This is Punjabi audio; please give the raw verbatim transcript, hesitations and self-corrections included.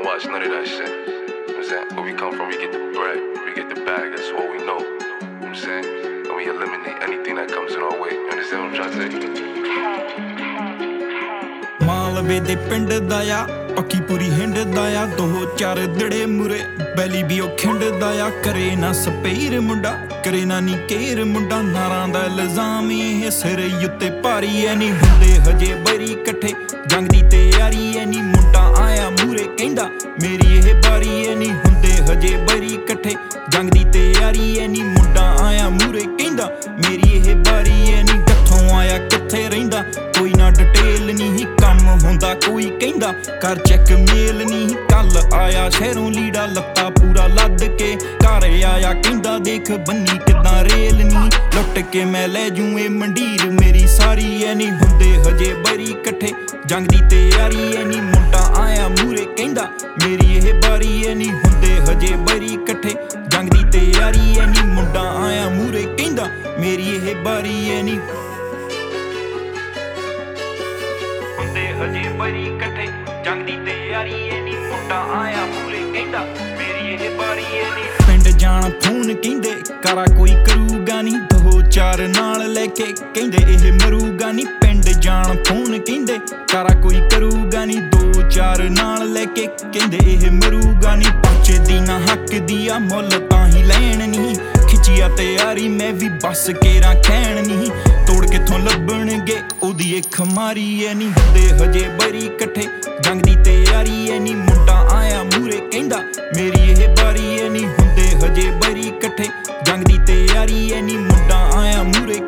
watch none of that shit. You know what I'm saying? Where we come from, we get the bread, we get the bag, that's what we know. You know what I'm saying? And we eliminate anything that comes in our way. You understand what I'm trying to say? ਮਾਲਵੇ ਦੇ ਪਿੰਡ ਦਾ ਆ ਪੱਕੀ ਪੂਰੀ ਹਿੰਡ ਦਾ ਆ ਦੋ ਚਾਰ ਦੜੇ ਮੁਰੇ ਬੈਲੀ ਵੀ ਉਹ ਖਿੰਡ ਦਾ ਆ ਕਰੇ ਨਾ ਸਪੇਰ ਮੁੰਡਾ ਕਰੇ ਨਾ ਨੀ ਕੇਰ ਮੁੰਡਾ ਨਾਰਾਂ ਦਾ ਇਲਜ਼ਾਮ ਇਹ ਸਿਰ ਉੱਤੇ ਭਾਰੀ ਐ ਨੀ ਹੁੰਦੇ ਹਜੇ ਬਰੀ ਇਕੱਠੇ ਜੰਗ ਦੀ ਤਿਆਰੀ ਐ ਨੀ ਮੁੰਡਾ ਆਇਆ ਮੂਰੇ ਕਹਿੰਦਾ ਮੇਰੀ ਇਹ ਬਾਰੀ ਐ ਨੀ ਹੁੰਦੇ ਹਜੇ ਬਰੀ ਇਕੱਠੇ ਜੰਗ ਦੀ ਤਿਆਰੀ ਐ ਨੀ ਮੁੰਡਾ ਆਇਆ ਮੂਰੇ ਕਹਿੰਦਾ ਮੇਰੀ ਇਹ ਬਾਰੀ ਐ ਨੀ ਕਿੱਥੋਂ ਆਇਆ ਕਿੱਥੇ ਰਹਿੰਦਾ ਕੋਈ ਨਾ ਡਿਟੇਲ ਨਹੀਂ ਕੰਮ ਹੁੰਦਾ ਕੋਈ ਕਹਿੰਦਾ ਕਰ ਚੈੱਕ ਮੇਲ ਨਹੀਂ ਕੱਲ ਆਇਆ ਸ਼ਹਿਰੋਂ ਲੀੜਾ ਲੱਤਾ ਪੂਰਾ ਲੱਦ ਕੇ ਘਰ ਆਇਆ ਕਹਿੰਦਾ ਦੇਖ ਬੰਨੀ ਕਿੱਦਾਂ ਰੇਲ ਨਹੀਂ ਲੁੱਟ ਕੇ ਮੈਂ ਲੈ ਜੂ ਇਹ ਮੰਡੀਰ ਮੇਰੀ ਸਾਰੀ ਐ ਨਹੀਂ ਹੁੰਦੇ ਹਜੇ ਬਰੀ ਇਕੱਠੇ ਜੰਗ ਦੀ ਤਿਆਰੀ ਐ ਨਹੀਂ ਮੁੰਡਾ ਆਇਆ ਮੂਰੇ ਕਹਿੰਦਾ ਮੇਰੀ ਇਹ ਬਾਰੀ ਐ ਨਹੀਂ ਹੁੰਦੇ ਹਜੇ ਬਰੀ ਇਕੱਠੇ ਜੰਗ ਦੀ ਤਿਆਰੀ ਐ ਨਹੀਂ ਮੁੰਡਾ ਆਇਆ ਮੂਰੇ ਕਹਿੰਦਾ ਮੇਰੀ ਇਹ ਬਾਰੀ ਐ ਨਹੀਂ ਹਜੇ ਬਰੀ ਇਕੱਠੇ ਜੰਗ ਦੀ ਤਿਆਰੀ ਐ ਨੀ ਮੁੰਡਾ ਆਇਆ ਮੂਰੇ ਕਹਿੰਦਾ ਮੇਰੀ ਇਹ ਬਾਰੀ ਐ ਨੀ ਪਿੰਡ ਜਾਣ ਫੋਨ ਕਹਿੰਦੇ ਕਰਾ ਕੋਈ ਕਰੂਗਾ ਨੀ ਦੋ ਚਾਰ ਨਾਲ ਲੈ ਕੇ ਕਹਿੰਦੇ ਇਹ ਮਰੂਗਾ ਨੀ ਪਿੰਡ ਜਾਣ ਫੋਨ ਕਹਿੰਦੇ ਕਰਾ ਕੋਈ ਕਰੂਗਾ ਨੀ ਦੋ ਚਾਰ ਨਾਲ ਲੈ ਕੇ ਕਹਿੰਦੇ ਇਹ ਮਰੂਗਾ ਨੀ ਪਹੁੰਚੇ ਦੀ ਨਾ ਹੱਕ ਦੀ ਆ ਮੁੱਲ ਤਾਂ ਹੀ ਲੈਣ ਨੀ ਖਿੱਚੀਆ ਤਿਆਰੀ ਮੈਂ ਵੀ ਬੱਸ ਕੇਰਾ ਖੈਣ ਨੀ ਤੋੜ ਕਿੱਥੋਂ ਲੱਭਣਗੇ ਉਹਦੀ ਇਹ ਖਮਾਰੀ ਐ ਨੀ ਹੁੰਦੇ ਹਜੇ ਬਰੀ ਇਕੱਠੇ ਜੰਗ ਦੀ ਤਿਆਰੀ ਐ ਨੀ ਮੁੰਡਾ ਆਇਆ ਮੂਰੇ ਕਹਿੰਦਾ ਮੇਰੀ ਇਹ ਬਾਰੀ ਐ ਨੀ ਹੁੰਦੇ ਹਜੇ ਬਰੀ ਇਕੱਠੇ ਜੰਗ ਦੀ ਤਿਆਰੀ ਐ ਨੀ ਮੁੰਡਾ ਆਇਆ ਮੂਰੇ